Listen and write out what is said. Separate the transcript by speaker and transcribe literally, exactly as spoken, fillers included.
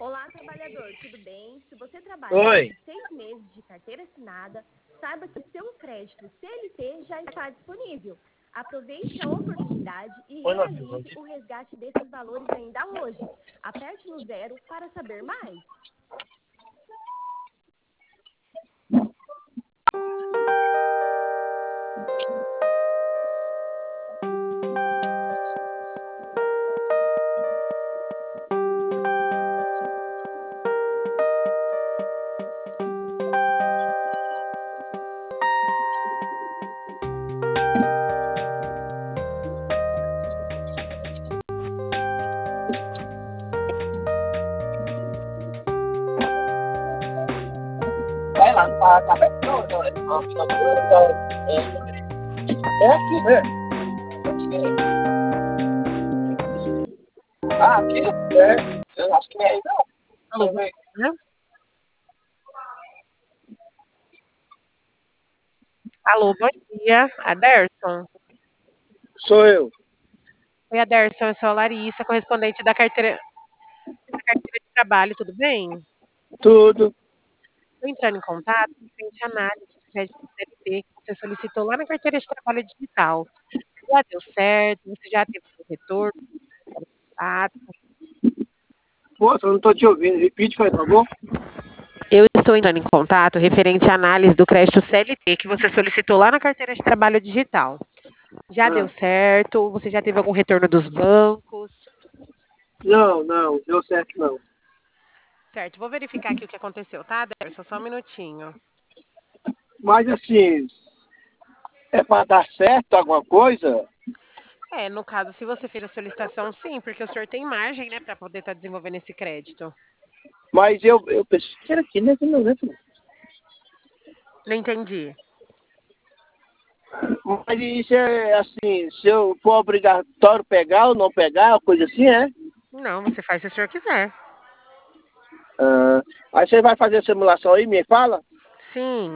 Speaker 1: Olá, trabalhador, tudo bem? Se você trabalha
Speaker 2: Oi.
Speaker 1: com seis meses de carteira assinada, saiba que o seu crédito C L T já está disponível. Aproveite a oportunidade e
Speaker 2: Oi,
Speaker 1: realize o resgate desses valores ainda hoje. Aperte no zero para saber mais.
Speaker 2: Vai lá, tá, tá aberto. Não, não, é, não, não, não, é, é aqui, né? Ah, aqui? É. Eu acho que é aí, não.
Speaker 3: Alô,
Speaker 2: Deixa eu ver.
Speaker 3: né? Alô, bom dia, Aderson.
Speaker 2: Sou eu.
Speaker 3: Oi, Aderson, eu sou a Larissa, correspondente da carteira, da carteira de trabalho, tudo bem?
Speaker 2: Tudo.
Speaker 3: Estou entrando em contato frente à análise do crédito C L T que você solicitou lá na carteira de trabalho digital. Já deu certo? Você já teve seu retorno? Contato?
Speaker 2: Poxa, eu não tô te ouvindo. Repite, por favor.
Speaker 3: Eu estou entrando em contato referente à análise do crédito C L T que você solicitou lá na carteira de trabalho digital. Já deu
Speaker 2: Ah.
Speaker 3: certo? Você já teve algum retorno dos bancos?
Speaker 2: Não, não, deu certo não.
Speaker 3: Certo, vou verificar aqui o que aconteceu, tá, Aderson? Só um minutinho.
Speaker 2: Mas assim, é pra dar certo alguma coisa?
Speaker 3: É, no caso, se você fez a solicitação, sim, porque o senhor tem margem, né, para poder estar desenvolvendo esse crédito.
Speaker 2: Mas eu, eu pensei que era aqui, né? Não, né, filho?
Speaker 3: Não entendi.
Speaker 2: Mas isso é assim, se eu for obrigatório pegar ou não pegar, coisa assim, é?
Speaker 3: Não, você faz se o senhor quiser.
Speaker 2: Ah, aí você vai fazer a simulação aí, me fala?
Speaker 3: Sim.